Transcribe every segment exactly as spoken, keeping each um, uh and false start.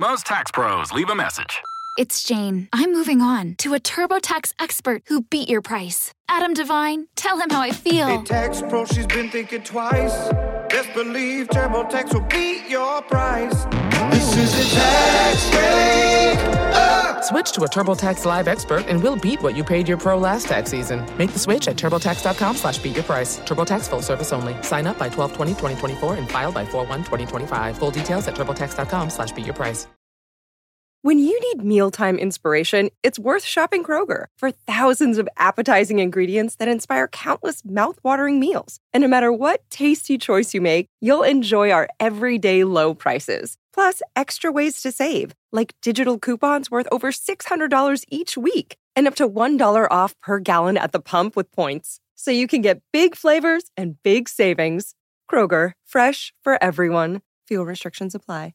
Most tax pros leave a message. It's Jane. I'm moving on to a TurboTax expert who beat your price. Adam Devine, tell him how I feel. Hey, tax pro, she's been thinking twice. Best believe TurboTax will beat your price. This is a tax break. Uh! Switch to a TurboTax Live expert and we'll beat what you paid your pro last tax season. Make the switch at TurboTax.com slash beat your price. TurboTax full service only. Sign up by twelve twenty twenty twenty-four and file by four one twenty twenty-five. Full details at TurboTax.com slash beat your price. When you need mealtime inspiration, it's worth shopping Kroger for thousands of appetizing ingredients that inspire countless mouthwatering meals. And no matter what tasty choice you make, you'll enjoy our everyday low prices. Plus, extra ways to save, like digital coupons worth over six hundred dollars each week and up to one dollar off per gallon at the pump with points. So you can get big flavors and big savings. Kroger, fresh for everyone. Fuel restrictions apply.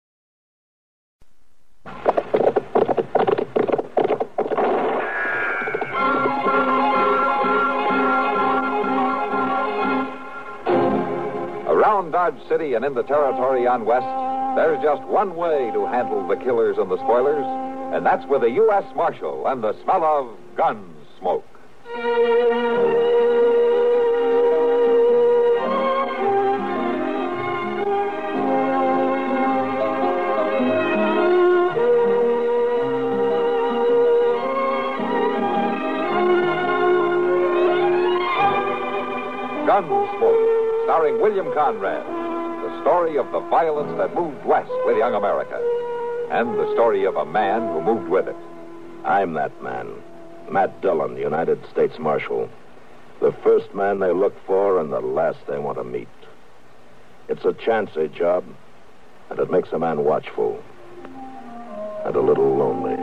Around Dodge City and in the territory on West, there's just one way to handle the killers and the spoilers, and that's with a U S Marshal and the smell of gun smoke. Gunsmoke, starring William Conrad. The story of the violence that moved west with young America. And the story of a man who moved with it. I'm that man. Matt Dillon, United States Marshal. The first man they look for and the last they want to meet. It's a chancy job, and it makes a man watchful. And a little lonely.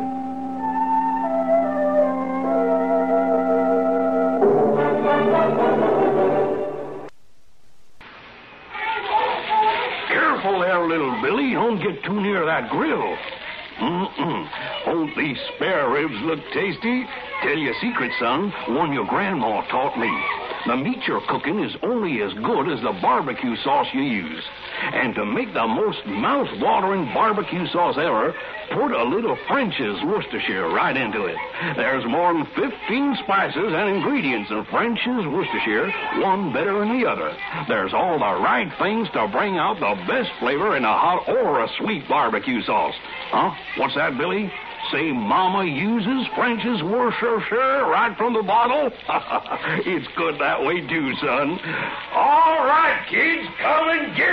Careful there, little Billy. Don't get too near that grill. Mm-mm. Don't these spare ribs look tasty? Tell you a secret, son. One your grandma taught me. The meat you're cooking is only as good as the barbecue sauce you use. And to make the most mouth-watering barbecue sauce ever, put a little French's Worcestershire right into it. There's more than fifteen spices and ingredients in French's Worcestershire, one better than the other. There's all the right things to bring out the best flavor in a hot or a sweet barbecue sauce. Huh? What's that, Billy? Say Mama uses French's Worcestershire right from the bottle? It's good that way, too, son. All right, kids, come and get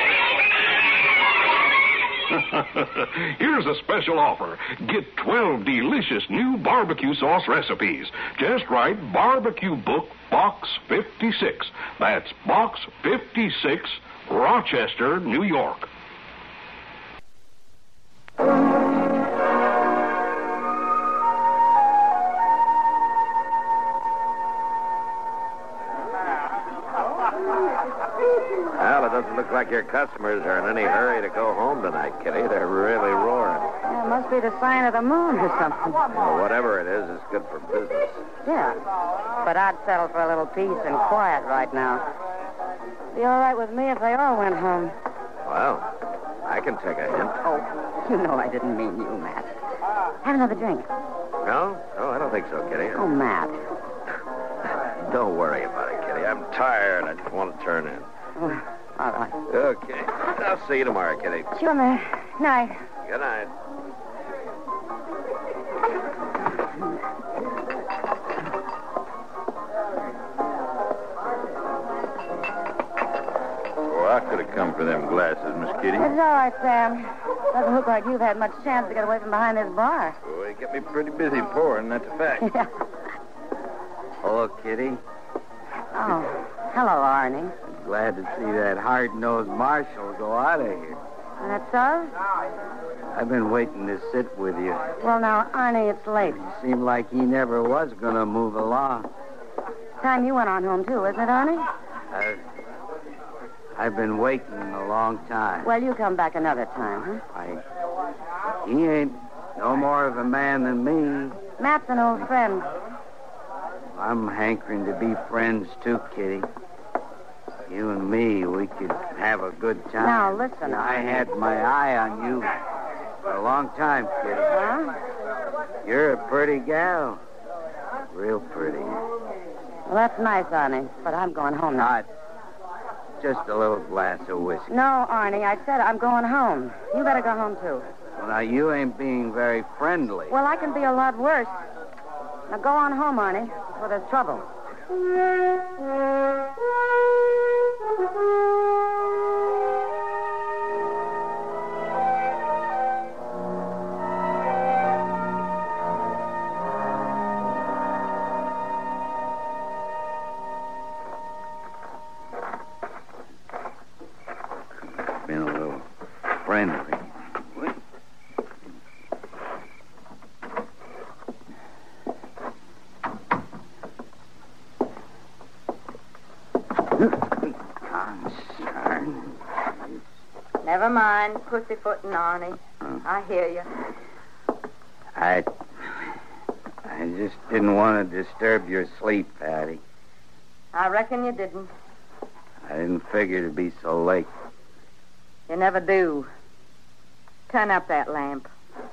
it. Here's a special offer. Get twelve delicious new barbecue sauce recipes. Just write Barbecue Book Box fifty-six. That's Box fifty-six, Rochester, New York. Well, it doesn't look like your customers are in any hurry to go home tonight, Kitty. They're really roaring. Yeah, it must be the sign of the moon or something. Well, whatever it is, it's good for business. Yeah, but I'd settle for a little peace and quiet right now. Be all right with me if they all went home. Well, I can take a hint. Oh, you know I didn't mean you, Matt. Have another drink. No? No, I don't think so, Kitty. Oh, Matt. Don't worry about it, Kitty. I'm tired. I just want to turn in. Oh, all right. Okay. I'll see you tomorrow, Kitty. Sure, Matt. Night. Good night. Oh, I could have come for them glasses, Miss Kitty. It's all right, Sam. Doesn't look like you've had much chance to get away from behind this bar. Well, you get me pretty busy pouring, that's a fact. Yeah. Hello, Kitty. Oh, hello, Arnie. Glad to see that hard-nosed marshal go out of here. That's so? I've been waiting to sit with you. Well, now, Arnie, it's late. Seemed like he never was going to move along. Time you went on home, too, isn't it, Arnie? I've, I've been waiting a long time. Well, you come back another time, huh? I... He ain't no more of a man than me. Matt's an old friend. I'm hankering to be friends, too, Kitty. You and me, we could have a good time. Now, listen, I had my eye on you. long time, Kitty. Huh? You're a pretty gal. Real pretty. Well, that's nice, Arnie, but I'm going home now. Not just a little glass of whiskey. No, Arnie, I said I'm going home. You better go home, too. Well, now, you ain't being very friendly. Well, I can be a lot worse. Now, go on home, Arnie, before there's trouble. Been a little friendly. Never mind, pussyfooting, Arnie. Huh? I hear you. I... I just didn't want to disturb your sleep, Patty. I reckon you didn't. I didn't figure to be so late. You never do. Turn up that lamp.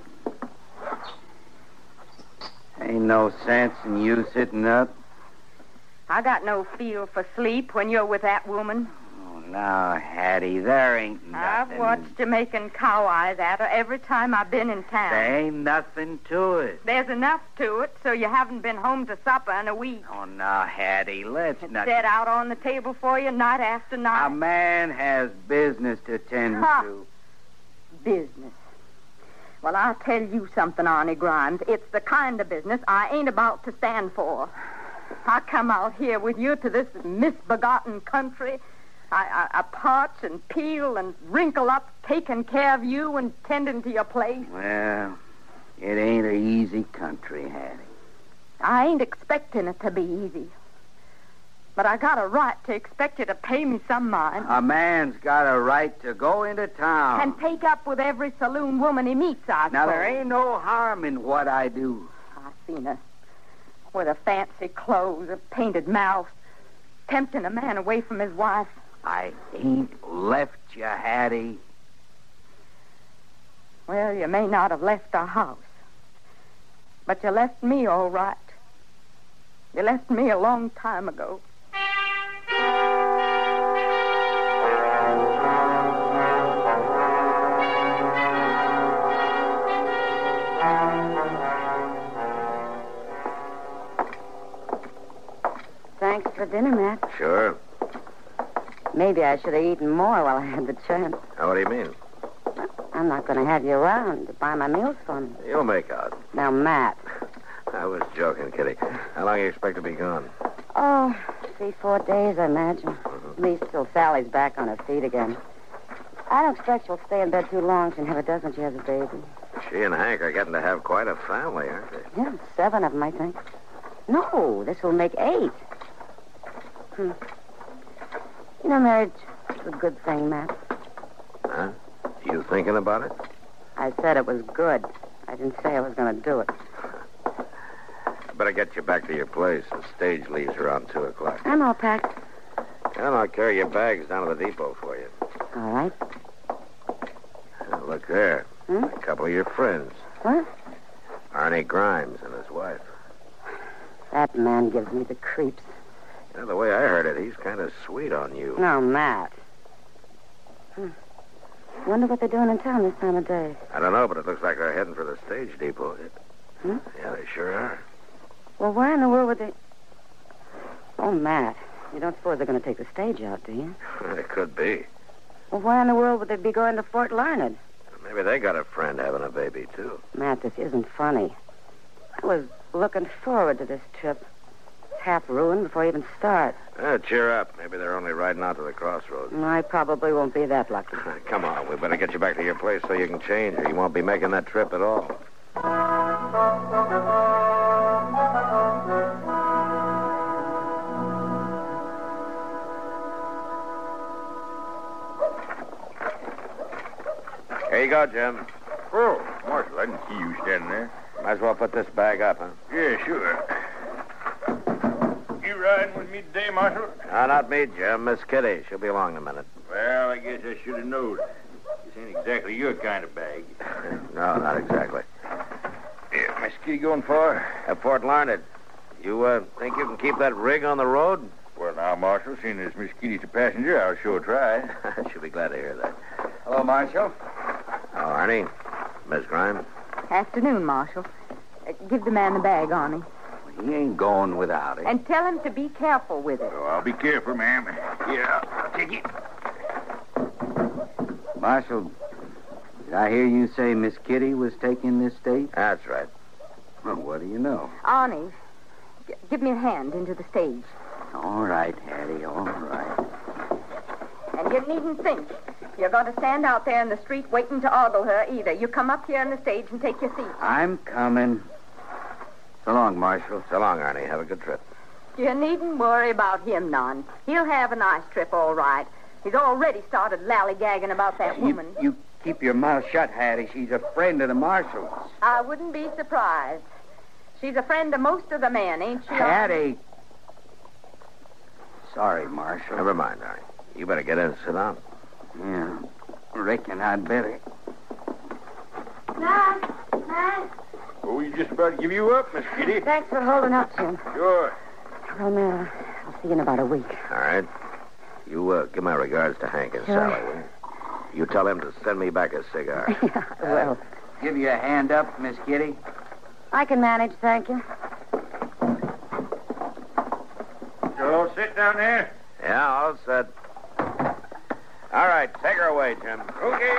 Ain't no sense in you sitting up. I got no feel for sleep when you're with that woman. Oh, now, Hattie, there ain't nothing. I've watched you making cow eyes at her every time I've been in town. There ain't nothing to it. There's enough to it, so you haven't been home to supper in a week. Oh, now, Hattie, let's It's not... set out on the table for you night after night. A man has business to tend Ha. to. Business. Well, I'll tell you something, Arnie Grimes. It's the kind of business I ain't about to stand for. I come out here with you to this misbegotten country. I, I, I parch and peel and wrinkle up, taking care of you and tending to your place. Well, it ain't an easy country, Hattie. I ain't expecting it to be easy. But I got a right to expect you to pay me some mind. A man's got a right to go into town. And take up with every saloon woman he meets, I Now, there suppose. ain't no harm in what I do. I seen her with her fancy clothes, a painted mouth, tempting a man away from his wife. I ain't left you, Hattie. Well, you may not have left our house, but you left me all right. You left me a long time ago. Thanks for dinner, Matt. Sure. Maybe I should have eaten more while I had the chance. Now, what do you mean? I'm not going to have you around to buy my meals for me. You'll make out. Now, Matt. I was joking, Kitty. How long do you expect to be gone? Oh, three, four days, I imagine. Mm-hmm. At least till Sally's back on her feet again. I don't expect she'll stay in bed too long. She never does when she has a baby. She and Hank are getting to have quite a family, aren't they? Yeah, seven of them, I think. No, this will make eight. Hmm. You know, marriage is a good thing, Matt. Huh? You thinking about it? I said it was good. I didn't say I was going to do it. I better get you back to your place. The stage leaves around two o'clock. I'm all packed. And I'll carry your bags down to the depot for you. All right. Now, look there. Hmm? A couple of your friends. What? Arnie Grimes and his wife. That man gives me the creeps. You know, the way I heard it, he's kind of sweet on you. No, Matt. Hmm. Wonder what they're doing in town this time of day. I don't know, but it looks like they're heading for the stage depot. Hmm? Yeah, they sure are. Well, where in the world would they... Oh, Matt, you don't suppose they're going to take the stage out, do you? It could be. Well, where in the world would they be going to Fort Larned? Maybe they got a friend having a baby, too. Matt, this isn't funny. I was looking forward to this trip. It's half ruined before I even start. Uh, cheer up. Maybe they're only riding out to the crossroads. I probably won't be that lucky. Come on, we better get you back to your place so you can change, or you won't be making that trip at all. Here you go, Jim. Oh, Marshal, I didn't see you standing there. Might as well put this bag up, huh? Yeah, sure. You riding with me today, Marshal? No, not me, Jim. Miss Kitty. She'll be along in a minute. Well, I guess I should have known. You ain't exactly your kind of bag. No, not exactly. Yeah, Miss Kitty going far? At Fort Larned. You uh, think you can keep that rig on the road? Well, now, Marshal, seeing as Miss Kitty's a passenger, I'll sure try. She'll be glad to hear that. Hello, Marshal. Oh, Arnie. Miss Grimes. Afternoon, Marshal. Uh, give the man the bag, Arnie. He ain't going without it. And tell him to be careful with it. Oh, I'll be careful, ma'am. Yeah, I'll take it. Marshal, did I hear you say Miss Kitty was taking this stage? That's right. Well, what do you know? Arnie, g- give me a hand into the stage. All right, Hattie, all right. And you needn't think you're going to stand out there in the street waiting to ogle her either. You come up here on the stage and take your seat. I'm coming. So long, Marshal. So long, Arnie. Have a good trip. You needn't worry about him none. He'll have a nice trip, all right. He's already started lollygagging about that woman. You, you keep your mouth shut, Hattie. She's a friend of the Marshal's. I wouldn't be surprised. She's a friend of most of the men, ain't she? Hattie. Sorry, Marshal. Never mind, Arnie. You better get in and sit down. Yeah, reckon I'd better. Matt, Matt. Oh, we just about to give you up, Miss Kitty. Thanks for holding up, Jim. Sure. Well, now, I'll see you in about a week. All right. You uh, give my regards to Hank and Sure. Sally, will you? You tell him to send me back a cigar. Yeah, well, Give you a hand up, Miss Kitty. I can manage, thank you. You all sit down there? Yeah, all set. All right, take her away, Jim. Okay.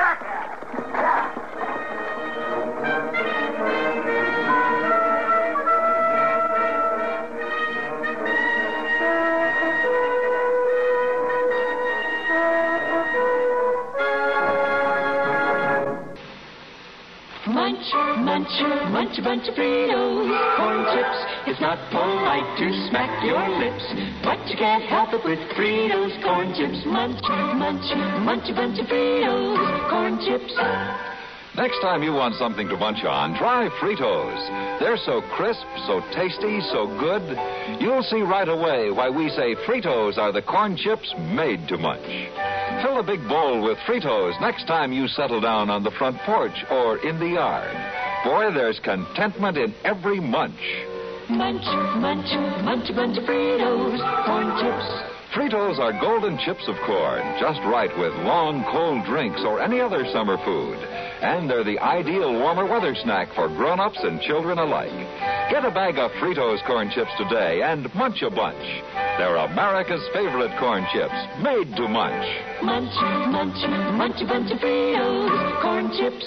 Munch, munch, munch a bunch of Fritos, corn chips. It's not polite to smack your lips, but you can't help it with Fritos, corn chips. Munch, munch, munch a bunch of Fritos, corn chips. Next time you want something to munch on, try Fritos. They're so crisp, so tasty, so good. You'll see right away why we say Fritos are the corn chips made to munch. Fill a big bowl with Fritos next time you settle down on the front porch or in the yard. Boy, there's contentment in every munch. Munch, munch, munch a bunch of Fritos, corn chips. Fritos are golden chips of corn, just right with long, cold drinks or any other summer food. And they're the ideal warmer weather snack for grown-ups and children alike. Get a bag of Fritos corn chips today and munch a bunch. They're America's favorite corn chips, made to munch. Munch, munch, munch a bunch of Fritos, corn chips.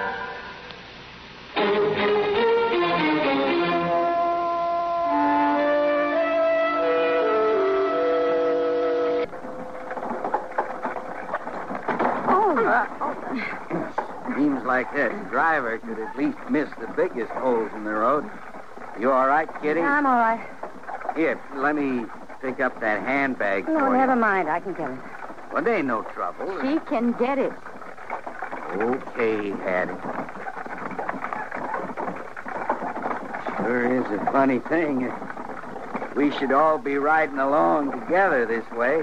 Seems like that driver could at least miss the biggest holes in the road. You all right, Kitty? I'm all right. Here, let me pick up that handbag No, for never you. mind. I can get it. Well, there ain't no trouble. She can get it. Okay, Hattie. Sure is a funny thing. We should all be riding along together this way.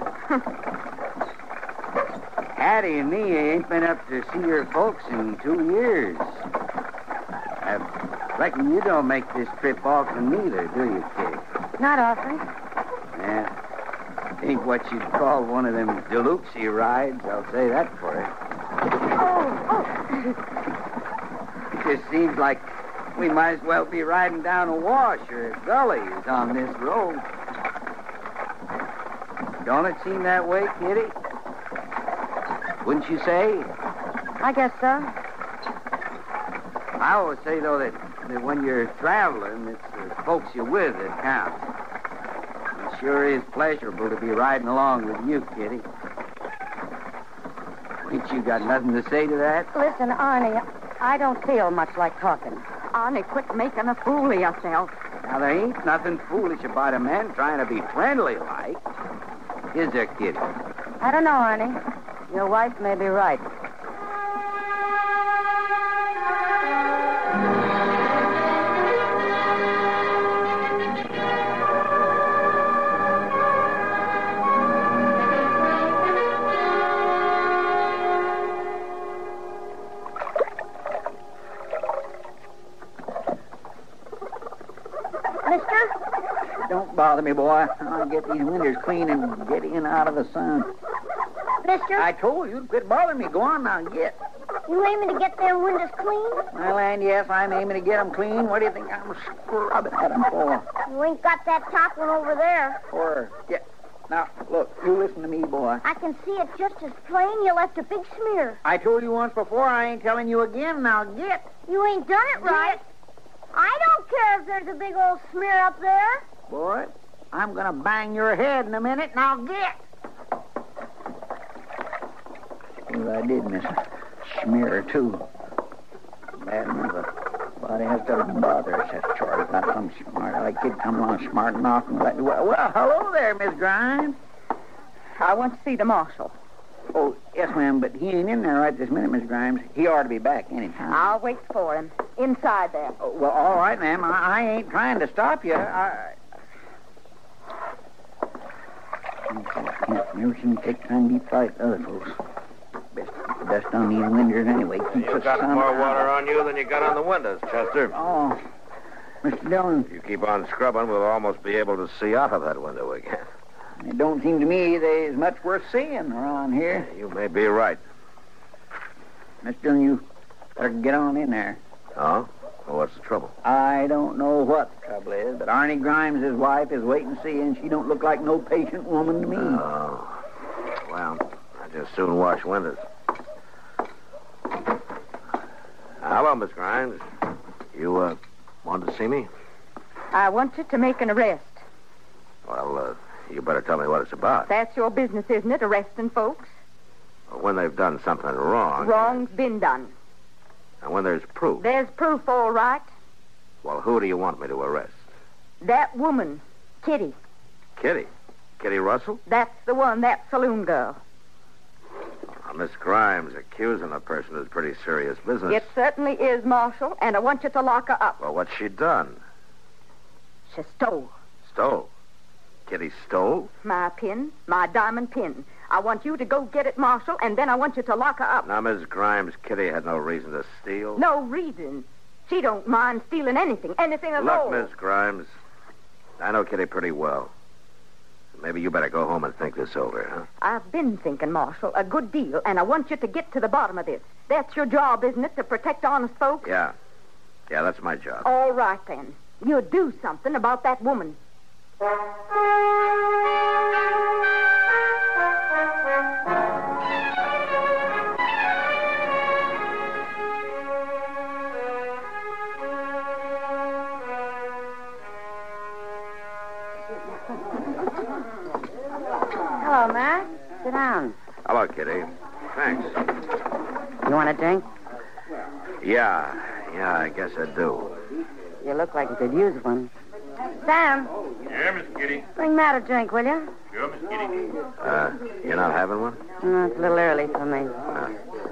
Hattie and me ain't been up to see her folks in two years. I reckon you don't make this trip often neither, do you, Kitty? Not often. Yeah. Ain't what you'd call one of them deluxe rides, I'll say that for you. Oh, oh. It just seems like we might as well be riding down a wash or a gully as on this road. Don't it seem that way, Kitty? Wouldn't you say? I guess so. I always say, though, that, that when you're traveling, it's the folks you're with that count. It sure is pleasurable to be riding along with you, Kitty. Ain't you got nothing to say to that? Listen, Arnie, I don't feel much like talking. Arnie, quit making a fool of yourself. Now, there ain't nothing foolish about a man trying to be friendly like. Is there, Kitty? I don't know, Arnie. Your wife may be right. don't bother me, boy. I'll get these windows clean and get in out of the sun. Mister? I told you to quit bothering me. Go on now, get. You aiming to get them windows clean? Well, and yes, I'm aiming to get them clean. What do you think I'm scrubbing at them for? You ain't got that top one over there. For, yeah. Now, look, you listen to me, boy. I can see it just as plain. You left a big smear. I told you once before. I ain't telling you again. Now, get. You ain't done it right. I don't care if there's a big old smear up there. Boy, I'm going to bang your head in a minute. Now, get. Well, I did miss a smear or two. Bad enough. Body has to bother us. That Charlie got some smart. Like kid come along smart enough and let me. Well, well, hello there, Miss Grimes. I want to see the marshal. Oh, yes, ma'am, but he ain't in there right this minute, Miss Grimes. He ought to be back any time. I'll wait for him. Inside there. Oh, well, all right, ma'am. I, I ain't trying to stop you. I... Can't never seen take time to eat like other folks. Best keep the dust on these windows anyway. Keep You got more water on you than you got on the windows, Chester. Oh, Mister Dillon. If you keep on scrubbing, we'll almost be able to see out of that window again. It don't seem to me there's much worth seeing around here. You may be right. Mister Dillon, you better get on in there. Oh? Well, what's the trouble? I don't know what the trouble is, but Arnie Grimes, his wife, is waiting to see, and she don't look like no patient woman to me. Oh. Well, I just soon wash windows. Hello, Miss Grimes. You, uh, wanted to see me? I want you to make an arrest. Well, uh, you better tell me what it's about. That's your business, isn't it, arresting folks? When they've done something wrong. Wrong's been done. And when there's proof. There's proof, all right. Well, who do you want me to arrest? That woman, Kitty. Kitty? Kitty Russell? That's the one, that saloon girl. Uh, Miss Grimes, accusing a person is pretty serious business. It certainly is, Marshal, and I want you to lock her up. Well, what's she done? She stole. Stole? Kitty stole? My pin, my diamond pin. I want you to go get it, Marshal, and then I want you to lock her up. Now, Miss Grimes, Kitty had no reason to steal. No reason. She don't mind stealing anything, anything at all. Look, Miss Grimes, I know Kitty pretty well. Maybe you better go home and think this over, huh? I've been thinking, Marshal, a good deal, and I want you to get to the bottom of this. That's your job, isn't it, to protect honest folks? Yeah. Yeah, that's my job. All right, then. You do something about that woman. Hello, Matt. Sit down. Hello, Kitty. Thanks. You want a drink? Yeah. Yeah, I guess I do. You look like you could use one. Sam. Yeah, Miss Kitty. Bring Matt a drink, will you? Sure, Miss Kitty. Uh, you're not having one? No, it's a little early for me. Uh.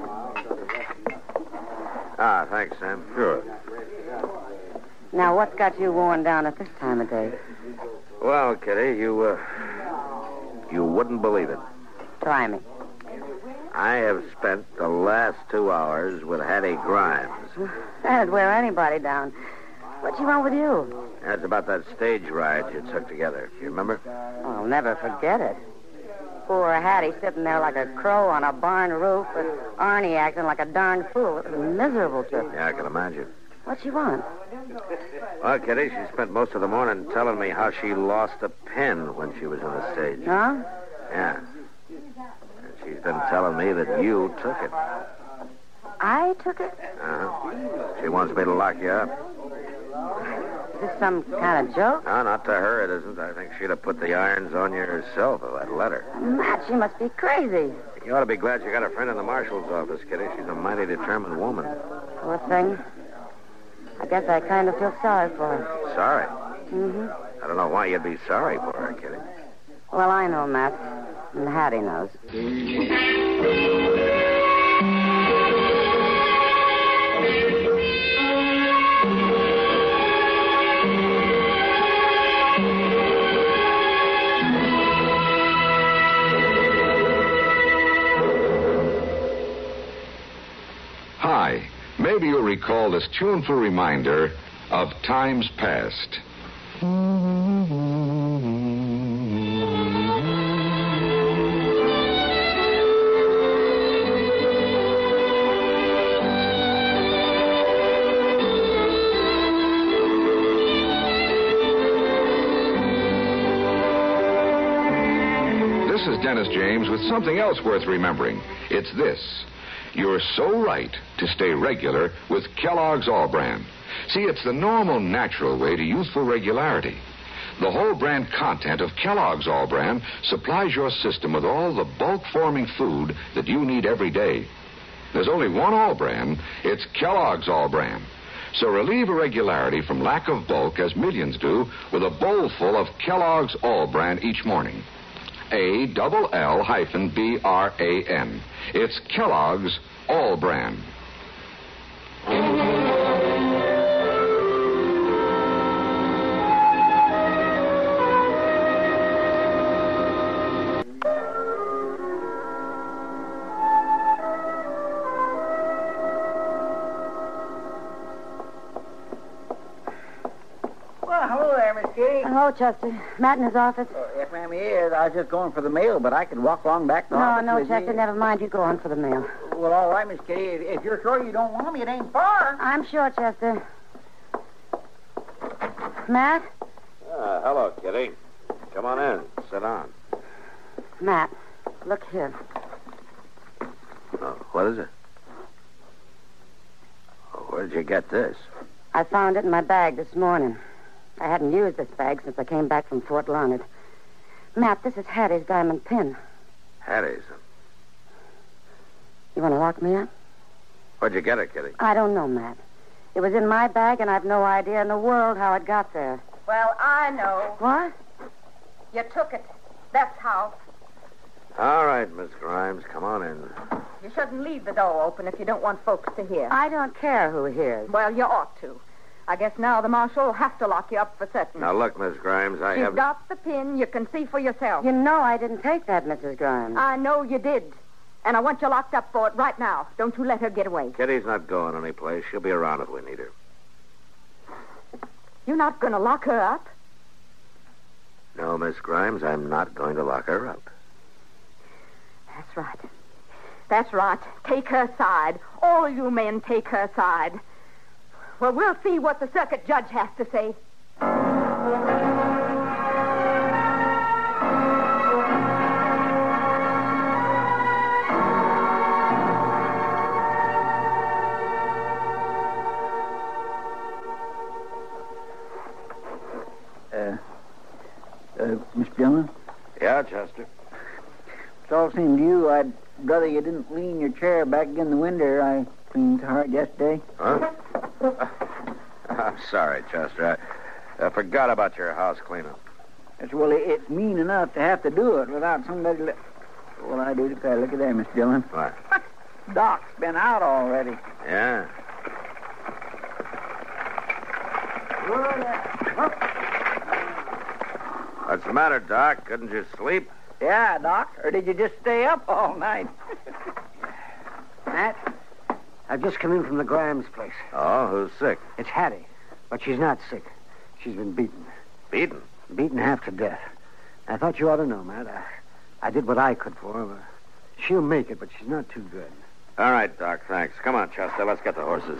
Ah, thanks, Sam. Sure. Now, what's got you worn down at this time of day? Well, Kitty, you, uh, you wouldn't believe it. Try me. I have spent the last two hours with Hattie Grimes. That'd wear anybody down. What's she want with you? That's about that stage ride you took together. You remember? I'll never forget it. Poor Hattie sitting there like a crow on a barn roof with Arnie acting like a darn fool. It was a miserable trip. Yeah, I can imagine. What'd she want? Well, Kitty, she spent most of the morning telling me how she lost a pen when she was on the stage. Huh? Yeah. And she's been telling me that you took it. I took it? Uh-huh. She wants me to lock you up. Is this some kind of joke? No, not to her, it isn't. I think she'd have put the irons on you herself if I'd let her. Matt, she must be crazy. You ought to be glad you got a friend in the marshal's office, Kitty. She's a mighty determined woman. Poor thing. I guess I kind of feel sorry for her. Sorry? Mm-hmm. I don't know why you'd be sorry for her, Kitty. Well, I know, Matt. And Hattie knows. Hi. Maybe you'll recall this tuneful reminder of times past. Dennis James with something else worth remembering. It's this. You're so right to stay regular with Kellogg's All-Bran. See, it's the normal, natural way to youthful regularity. The whole brand content of Kellogg's All-Bran supplies your system with all the bulk-forming food that you need every day. There's only one All-Bran. It's Kellogg's All-Bran. So relieve irregularity from lack of bulk, as millions do, with a bowl full of Kellogg's All-Bran each morning. A double L hyphen B R A N. It's Kellogg's All-Bran. Hello, Chester. Matt in his office? Oh, yes, ma'am, he is. I was just going for the mail, but I could walk along back to the No, office no, with Chester, you. never mind. You go on for the mail. Well, all right, Miss Kitty. If, if you're sure you don't want me, it ain't far. I'm sure, Chester. Matt? Uh, hello, Kitty. Come on in. Sit down. Matt, look here. Oh, what is it? Oh, where did you get this? I found it in my bag this morning. I hadn't used this bag since I came back from Fort Larned. Matt, this is Hattie's diamond pin. Hattie's. You want to lock me up? Where'd you get it, Kitty? I don't know, Matt. It was in my bag, and I've no idea in the world how it got there. Well, I know. What? You took it. That's how. All right, Miss Grimes, come on in. You shouldn't leave the door open if you don't want folks to hear. I don't care who hears. Well, you ought to. I guess now the marshal will have to lock you up for certain. Now, look, Miss Grimes, I You've have... got the pin. You can see for yourself. You know I didn't take that, Missus Grimes. I know you did. And I want you locked up for it right now. Don't you let her get away. Kitty's not going anyplace. She'll be around if we need her. You're not going to lock her up? No, Miss Grimes, I'm not going to lock her up. That's right. That's right. Take her side. All you men take her side. Well, we'll see what the circuit judge has to say. Uh, uh, Miss Dillon? Yeah, Chester. It's all seemed to you. I'd rather you didn't lean your chair back against the window. I cleaned hard yesterday. Huh? I'm sorry, Chester. I, I forgot about your house cleanup. It's, well, it- it's mean enough to have to do it without somebody... Li- well, I do declare. Look at that, Miss Dillon. What? Doc's been out already. Yeah. What's the matter, Doc? Couldn't you sleep? Yeah, Doc. Or did you just stay up all night? Matt, I've just come in from the Grimes place. Oh, who's sick? It's Hattie, but she's not sick. She's been beaten. Beaten? Beaten half to death. I thought you ought to know, Matt. I, I did what I could for her. She'll make it, but she's not too good. All right, Doc, thanks. Come on, Chester, let's get the horses.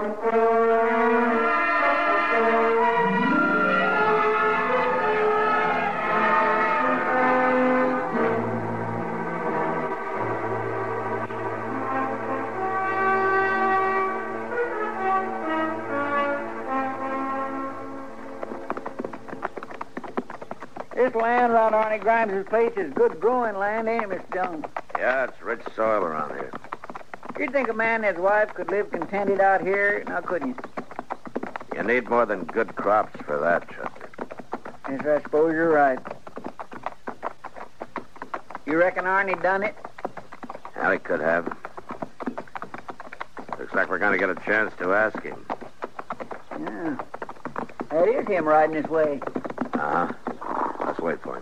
This land around Arnie Grimes' place is good growing land, ain't it, Miss Dillon? Yeah, it's rich soil around here. You'd think a man and his wife could live contented out here, now couldn't you? You need more than good crops for that, Chester. Yes, I suppose you're right. You reckon Arnie done it? Yeah, he could have. Looks like we're going to get a chance to ask him. Yeah. That is him riding his way. Uh-huh. Let's wait for him.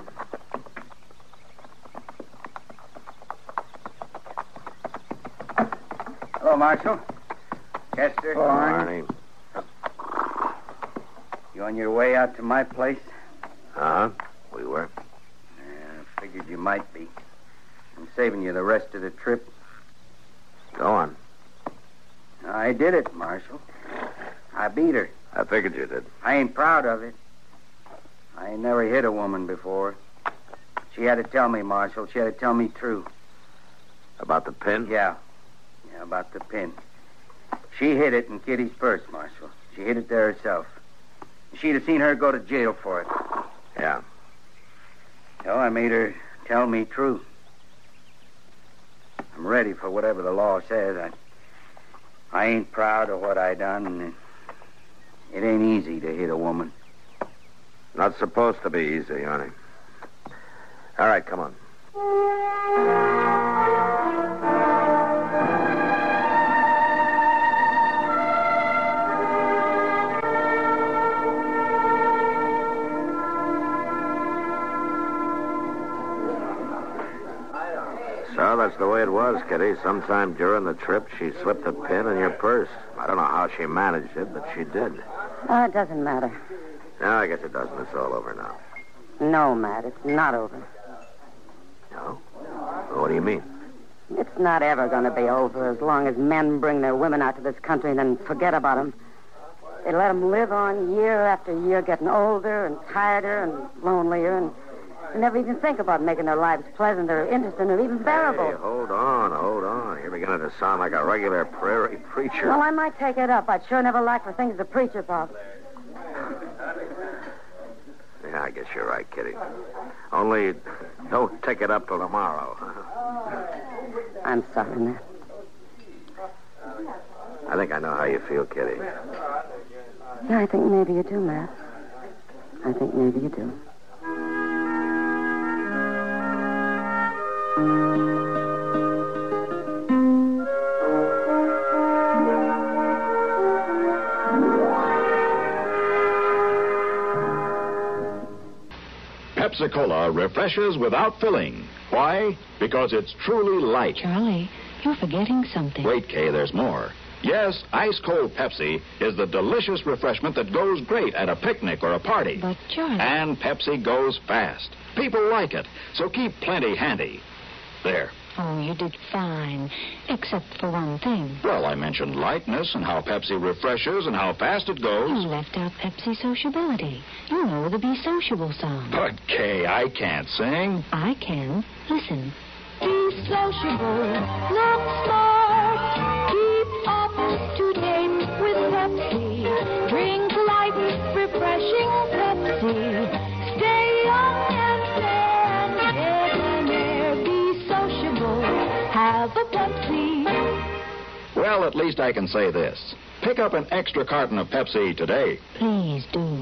Hello, Marshal. Chester. Hello, Arnie. You on your way out to my place? Uh-huh. We were. Yeah, I figured you might be. I'm saving you the rest of the trip. Go on. I did it, Marshal. I beat her. I figured you did. I ain't proud of it. I ain't never hit a woman before. She had to tell me, Marshal. She had to tell me true. About the pin? Yeah. Yeah, about the pin. She hid it in Kitty's purse, Marshal. She hid it there herself. She'd have seen her go to jail for it. Yeah. So I made her tell me true. I'm ready for whatever the law says. I, I ain't proud of what I done, and it, it ain't easy to hit a woman. Not supposed to be easy, honey. All right, come on. So that's the way it was, Kitty. Sometime during the trip, she slipped a pin in your purse. I don't know how she managed it, but she did. Oh, it doesn't matter. No, I guess it doesn't. It's all over now. No, Matt, it's not over. No? Well, what do you mean? It's not ever going to be over as long as men bring their women out to this country and then forget about them. They let them live on year after year, getting older and tireder and lonelier, and they never even think about making their lives pleasant or interesting or even bearable. Hey, hold on, hold on. You're beginning to sound like a regular prairie preacher. Well, I might take it up. I'd sure never lack for things to preach about. Yeah, I guess you're right, Kitty. Only don't take it up till tomorrow. I'm sorry, Matt. I think I know how you feel, Kitty. Yeah, I think maybe you do, Matt. I think maybe you do. Pepsi-Cola refreshes without filling. Why? Because it's truly light. Charlie, you're forgetting something. Wait, Kay, there's more. Yes, ice-cold Pepsi is the delicious refreshment that goes great at a picnic or a party. But, Charlie... And Pepsi goes fast. People like it, so keep plenty handy. There. Oh, you did fine, except for one thing. Well, I mentioned lightness and how Pepsi refreshes and how fast it goes. You left out Pepsi sociability. You know the Be Sociable song. But, Kay, I can't sing. I can. Listen. Be sociable, look smart, keep up to date with Pepsi. Drink light, refreshing Pepsi. Stay young and fair, debonair. Be sociable, have a Pepsi. Well, at least I can say this. Pick up an extra carton of Pepsi today. Please do.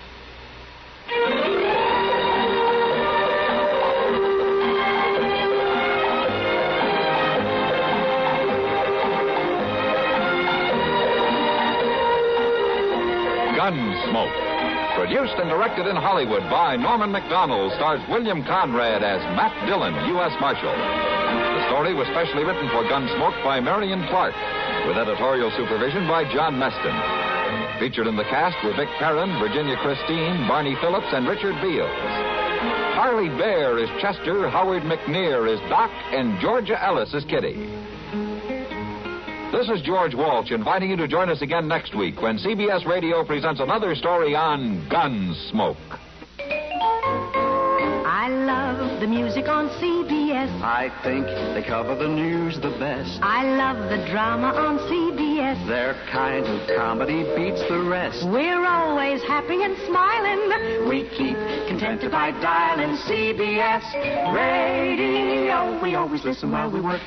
Gunsmoke. Produced and directed in Hollywood by Norman Macdonald, stars William Conrad as Matt Dillon, U S Marshal. The story was specially written for Gunsmoke by Marion Clark, with editorial supervision by John Meston. Featured in the cast were Vic Perrin, Virginia Christine, Barney Phillips, and Richard Beals. Harley Bear is Chester, Howard McNear is Doc, and Georgia Ellis is Kitty. This is George Walsh inviting you to join us again next week when C B S Radio presents another story on Gunsmoke. I love the music on C B S. I think they cover the news the best. I love the drama on C B S. Their kind of comedy beats the rest. We're always happy and smiling. We keep contented by dialing C B S Radio. We always listen while we work.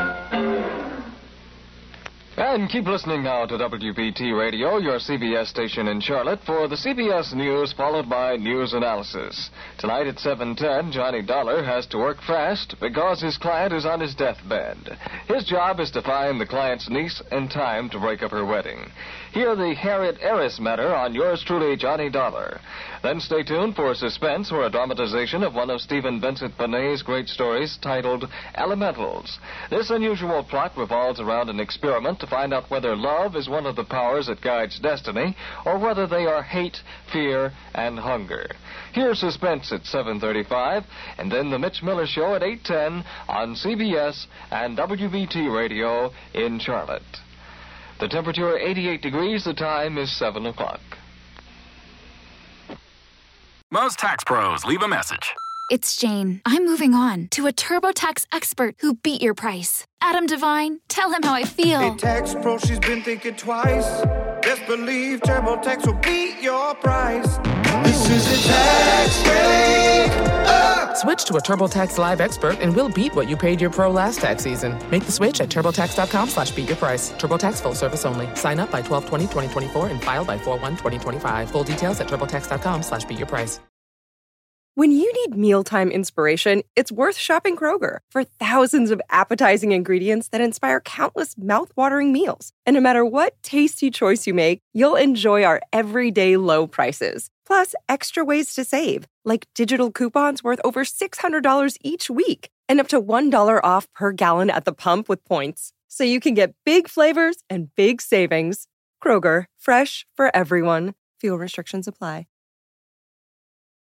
And keep listening now to W B T Radio, your C B S station in Charlotte, for the C B S News followed by news analysis. Tonight at seven ten, Johnny Dollar has to work fast because his client is on his deathbed. His job is to find the client's niece in time to break up her wedding. Hear the Harriet Eris matter on yours truly, Johnny Dollar. Then stay tuned for suspense or a dramatization of one of Stephen Vincent Benet's great stories titled Elementals. This unusual plot revolves around an experiment to find out whether love is one of the powers that guides destiny or whether they are hate, fear, and hunger. Hear Suspense at seven thirty-five and then The Mitch Miller Show at eight ten on C B S and W B T Radio in Charlotte. The temperature eighty-eight degrees, the time is seven o'clock. Most tax pros leave a message. it's Jane. I'm moving on to a TurboTax expert who beat your price. Adam Devine, tell him how I feel. Hey, Tax Pro, she's been thinking twice. Best believe TurboTax will beat your price. This is a tax break. Uh! Switch to a TurboTax Live expert and we'll beat what you paid your pro last tax season. Make the switch at TurboTax.com slash beat your price. TurboTax full service only. Sign up by twelve twenty twenty twenty-four and file by four one twenty twenty-five. Full details at TurboTax.com slash beat your price. When you need mealtime inspiration, it's worth shopping Kroger for thousands of appetizing ingredients that inspire countless mouth-watering meals. And no matter what tasty choice you make, you'll enjoy our everyday low prices. Plus, extra ways to save, like digital coupons worth over six hundred dollars each week and up to one dollar off per gallon at the pump with points. So you can get big flavors and big savings. Kroger, fresh for everyone. Fuel restrictions apply.